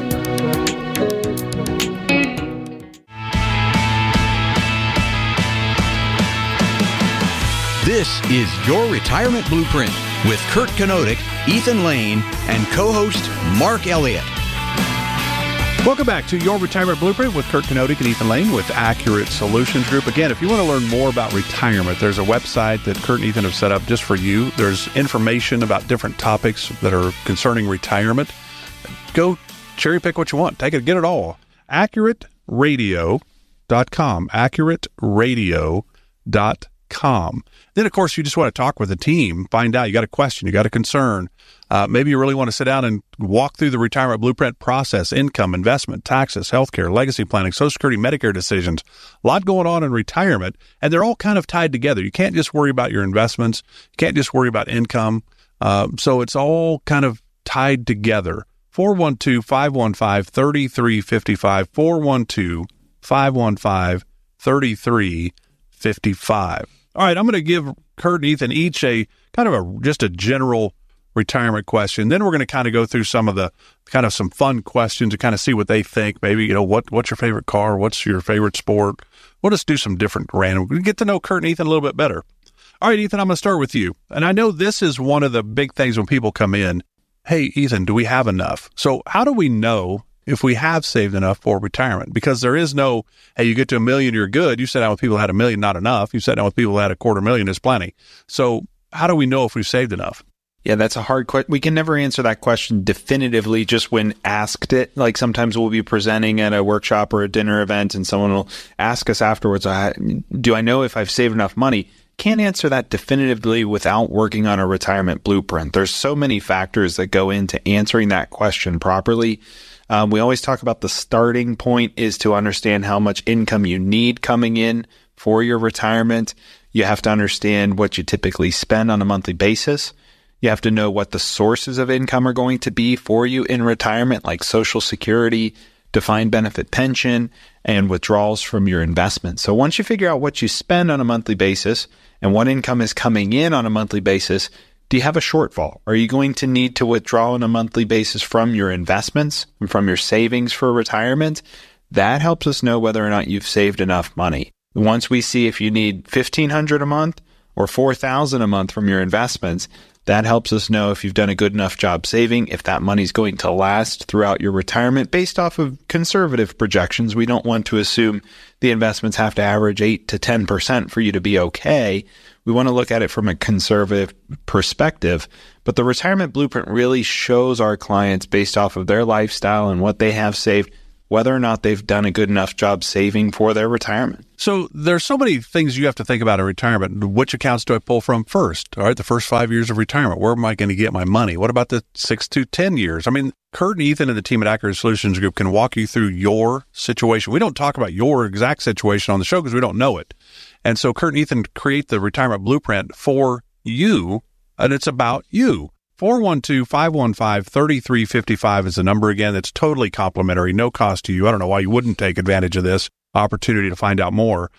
This is Your Retirement Blueprint with Kurt Knodik, Ethan Lane, and co-host Mark Elliott. Welcome back to Your Retirement Blueprint with Kurt Knodik and Ethan Lane with Accurate Solutions Group. Again, if you want to learn more about retirement, there's a website that Kurt and Ethan have set up just for you. There's information about different topics that are concerning retirement. Go cherry pick what you want. Take it, get it all. AccurateRadio.com. AccurateRadio.com. Then, of course, you just want to talk with a team, find out you got a question, you got a concern. Maybe you really want to sit down and walk through the retirement blueprint process, income, investment, taxes, healthcare, legacy planning, Social Security, Medicare decisions. A lot going on in retirement, and they're all kind of tied together. You can't just worry about your investments. You can't just worry about income. So it's all kind of tied together. 412-515-3355, 412-515-3355. All right, I'm going to give Kurt and Ethan each a kind of just a general retirement question. Then we're going to kind of go through some of the kind of some fun questions and kind of see what they think. Maybe, what's your favorite car? What's your favorite sport? We'll just do some different random. We get to know Kurt and Ethan a little bit better. All right, Ethan, I'm going to start with you. And I know this is one of the big things when people come in. Hey, Ethan, do we have enough? So how do we know if we have saved enough for retirement? Because there is no, hey, you get to $1 million, you're good. You sat down with people who had $1 million, not enough. You sat down with people who had $250,000, is plenty. So how do we know if we've saved enough? Yeah, that's a hard question. We can never answer that question definitively just when asked it. Like sometimes we'll be presenting at a workshop or a dinner event and someone will ask us afterwards, do I know if I've saved enough money? Can't answer that definitively without working on a retirement blueprint. There's so many factors that go into answering that question properly. We always talk about the starting point is to understand how much income you need coming in for your retirement. You have to understand what you typically spend on a monthly basis. You have to know what the sources of income are going to be for you in retirement, like Social Security, defined benefit pension, and withdrawals from your investments. So once you figure out what you spend on a monthly basis and what income is coming in on a monthly basis, do you have a shortfall? Are you going to need to withdraw on a monthly basis from your investments and from your savings for retirement? That helps us know whether or not you've saved enough money. Once we see if you need $1,500 a month or $4,000 a month from your investments, that helps us know if you've done a good enough job saving, if that money's going to last throughout your retirement based off of conservative projections. We don't want to assume the investments have to average 8 to 10% for you to be okay. We want to look at it from a conservative perspective. But the retirement blueprint really shows our clients based off of their lifestyle and what they have saved, whether or not they've done a good enough job saving for their retirement. So there's so many things you have to think about in retirement. Which accounts do I pull from first? All right, the first 5 years of retirement, where am I going to get my money? What about the 6 to 10 years? I mean, Kurt and Ethan and the team at Accurate Solutions Group can walk you through your situation. We don't talk about your exact situation on the show because we don't know it. And so Kurt and Ethan create the retirement blueprint for you, and it's about you. 412-515-3355 is the number again. That's totally complimentary, no cost to you. I don't know why you wouldn't take advantage of this opportunity to find out more.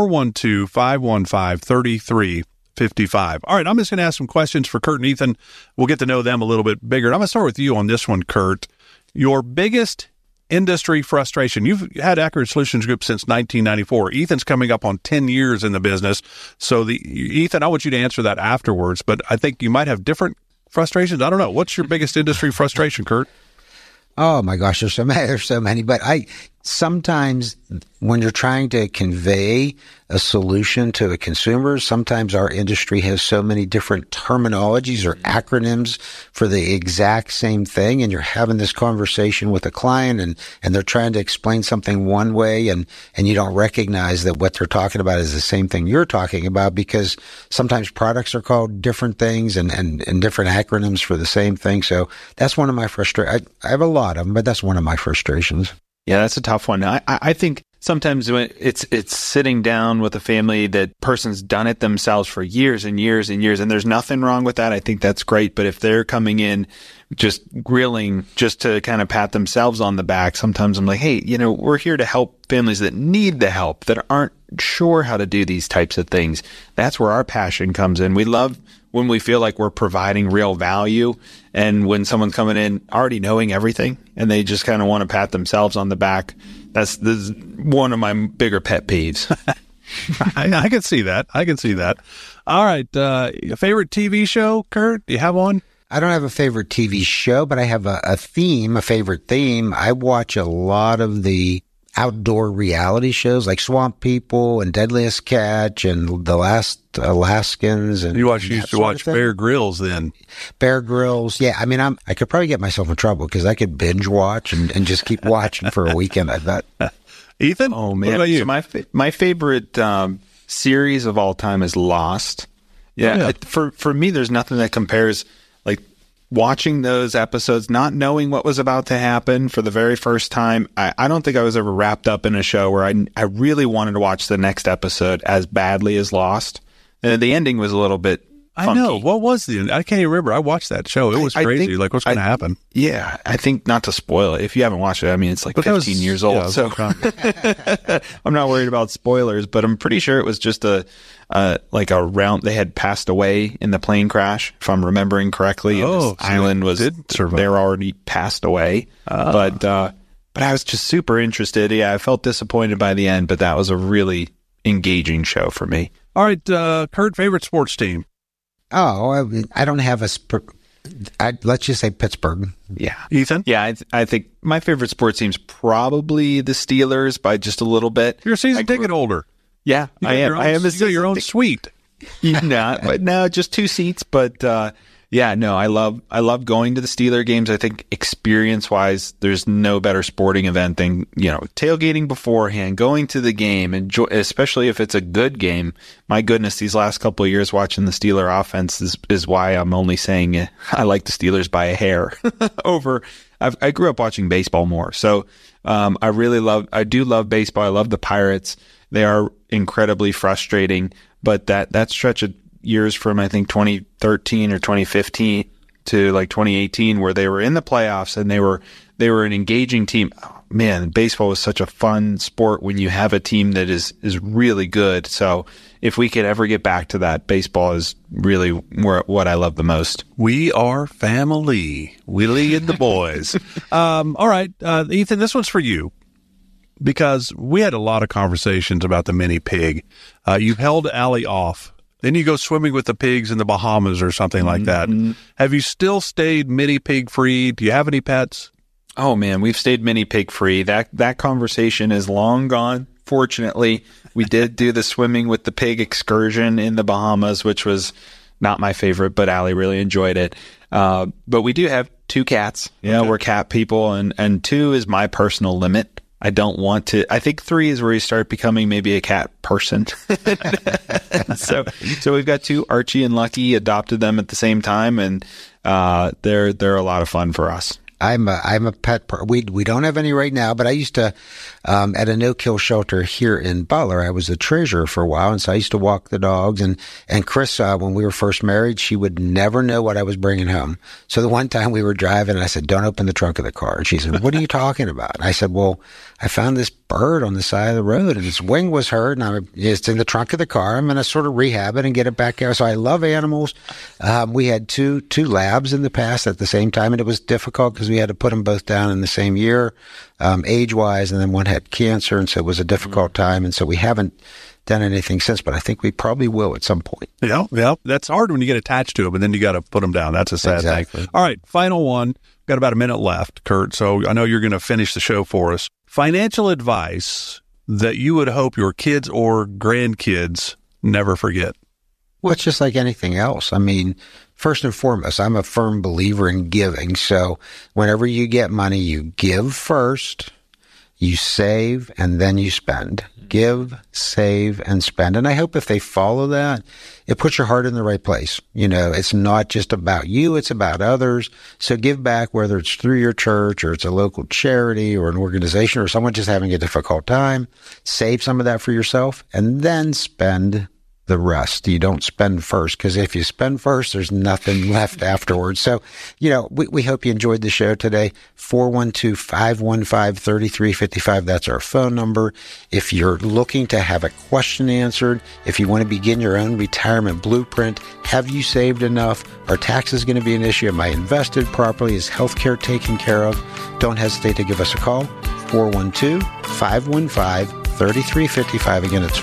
412-515-3355. All right, I'm just going to ask some questions for Kurt and Ethan. We'll get to know them a little bit bigger. I'm going to start with you on this one, Kurt. Your biggest industry frustration. You've had Accurate Solutions Group since 1994. Ethan's coming up on 10 years in the business. So Ethan, I want you to answer that afterwards, but I think you might have different frustrations. I don't know. What's your biggest industry frustration, Kurt? Oh my gosh, there's so many. But sometimes when you're trying to convey a solution to a consumer, sometimes our industry has so many different terminologies or acronyms for the exact same thing. And you're having this conversation with a client and they're trying to explain something one way and you don't recognize that what they're talking about is the same thing you're talking about, because sometimes products are called different things and different acronyms for the same thing. So that's one of my frustrations. I have a lot of them, but that's one of my frustrations. Yeah, that's a tough one. I think sometimes when it's sitting down with a family, that person's done it themselves for years and years and years, and there's nothing wrong with that. I think that's great. But if they're coming in just grilling just to kind of pat themselves on the back, sometimes I'm like, hey, we're here to help families that need the help, that aren't sure how to do these types of things. That's where our passion comes in. We love when we feel like we're providing real value, and when someone's coming in already knowing everything and they just kind of want to pat themselves on the back. This is one of my bigger pet peeves. I can see that. All right. Favorite TV show, Kurt? Do you have one? I don't have a favorite TV show, but I have a favorite theme. I watch a lot of the outdoor reality shows like Swamp People and Deadliest Catch and The Last Alaskans. And you used to watch Bear Grylls then? Bear Grylls, yeah. I mean, I could probably get myself in trouble because I could binge watch and just keep watching for a weekend, I bet. Ethan? Oh, man. What about you? So my favorite series of all time is Lost. Yeah. For me, there's nothing that compares, like, watching those episodes, not knowing what was about to happen for the very first time. I don't think I was ever wrapped up in a show where I really wanted to watch the next episode as badly as Lost. The ending was a little bit funky. I know. What was the end? I can't even remember. I watched that show. It was crazy. Like, what's going to happen? Yeah. I think, not to spoil it, if you haven't watched it, I mean, it's like 15 years old. Yeah, so I'm not worried about spoilers, but I'm pretty sure it was just they had passed away in the plane crash, if I'm remembering correctly. Oh, this island they were already passed away. But I was just super interested. Yeah, I felt disappointed by the end, but that was a really engaging show for me. All right, Kurt, favorite sports team? Oh, I don't have let's just say Pittsburgh. Yeah. Ethan? Yeah, I think my favorite sports team's probably the Steelers by just a little bit. You're a season ticket holder. Yeah, I am. You got your own suite. No, just 2 seats. But I love going to the Steeler games. I think experience-wise, there's no better sporting event than tailgating beforehand, going to the game, especially if it's a good game. My goodness, these last couple of years watching the Steeler offense is why I'm only saying I like the Steelers by a hair over. I grew up watching baseball more, so I do love baseball. I love the Pirates. They are incredibly frustrating, But that stretch of years from, I think, 2013 or 2015 to like 2018, where they were in the playoffs and they were an engaging team. Oh, man, baseball was such a fun sport when you have a team that is really good. So if we could ever get back to that, baseball is really what I love the most. We are family, Willie and the boys. All right, Ethan, this one's for you, because we had a lot of conversations about the mini pig. You held Allie off. Then you go swimming with the pigs in the Bahamas or something like that. Have you still stayed mini pig free? Do you have any pets? Oh man, we've stayed mini pig free. That conversation is long gone. Fortunately, we did do the swimming with the pig excursion in the Bahamas, which was not my favorite, but Allie really enjoyed it. But we do have 2 cats. Yeah, okay. We're cat people, and 2 is my personal limit. I don't want to. I think 3 is where you start becoming maybe a cat person. So we've got 2. Archie and Lucky, adopted them at the same time, and they're a lot of fun for us. I'm a pet. We don't have any right now, but I used to at a no-kill shelter here in Butler. I was a treasurer for a while, and so I used to walk the dogs. And Chris, when we were first married, she would never know what I was bringing home. So the one time we were driving, and I said, "Don't open the trunk of the car." And she said, "What are you talking about?" And I said, "Well, I found this bird on the side of the road, and its wing was hurt, and it's in the trunk of the car. I'm going to sort of rehab it and get it back out." So I love animals. We had two labs in the past at the same time, and it was difficult because we had to put them both down in the same year, age-wise, and then one had cancer, and so it was a difficult time, and so we haven't done anything since, but I think we probably will at some point. Yeah. That's hard when you get attached to them, and then you got to put them down. That's a sad thing. All right, final one. Got about a minute left, Kurt, so I know you're going to finish the show for us. Financial advice that you would hope your kids or grandkids never forget. Well, it's just like anything else. I mean, first and foremost, I'm a firm believer in giving. So whenever you get money, you give first, you save, and then you spend. Give, save, and spend. And I hope if they follow that, it puts your heart in the right place. You know, it's not just about you, it's about others. So give back, whether it's through your church or it's a local charity or an organization or someone just having a difficult time. Save some of that for yourself and then spend the rest. You don't spend first, because if you spend first, there's nothing left afterwards. So, you know, we hope you enjoyed the show today. 412-515-3355. That's our phone number. If you're looking to have a question answered, if you want to begin your own retirement blueprint, have you saved enough? Are taxes going to be an issue? Am I invested properly? Is healthcare taken care of? Don't hesitate to give us a call. 412-515-3355. Again, it's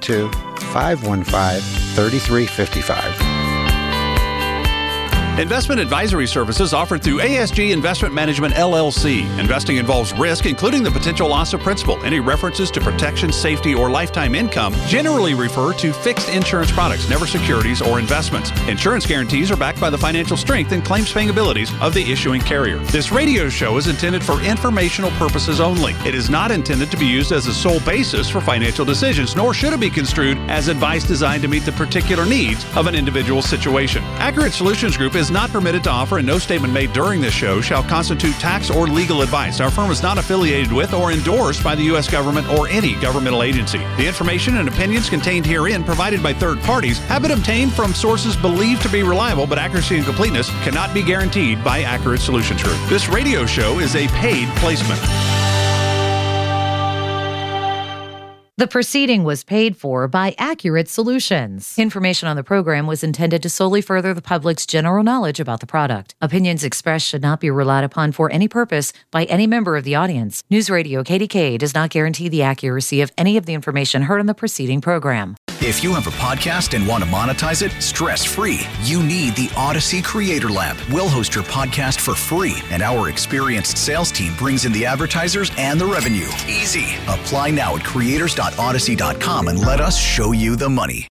412-515-3355. Investment advisory services offered through ASG Investment Management, LLC. Investing involves risk, including the potential loss of principal. Any references to protection, safety, or lifetime income generally refer to fixed insurance products, never securities or investments. Insurance guarantees are backed by the financial strength and claims-paying abilities of the issuing carrier. This radio show is intended for informational purposes only. It is not intended to be used as a sole basis for financial decisions, nor should it be construed as advice designed to meet the particular needs of an individual situation. Accurate Solutions Group is not permitted to offer, and no statement made during this show shall constitute tax or legal advice. Our firm is not affiliated with or endorsed by the U.S. government or any governmental agency. The information and opinions contained herein, provided by third parties, have been obtained from sources believed to be reliable, but accuracy and completeness cannot be guaranteed by Accurate Solutions Group. This radio show is a paid placement. The proceeding was paid for by Accurate Solutions. Information on the program was intended to solely further the public's general knowledge about the product. Opinions expressed should not be relied upon for any purpose by any member of the audience. News Radio KDKA does not guarantee the accuracy of any of the information heard on the preceding program. If you have a podcast and want to monetize it stress-free, you need the Odyssey Creator Lab. We'll host your podcast for free, and our experienced sales team brings in the advertisers and the revenue. Easy. Apply now at creators.odyssey.com and let us show you the money.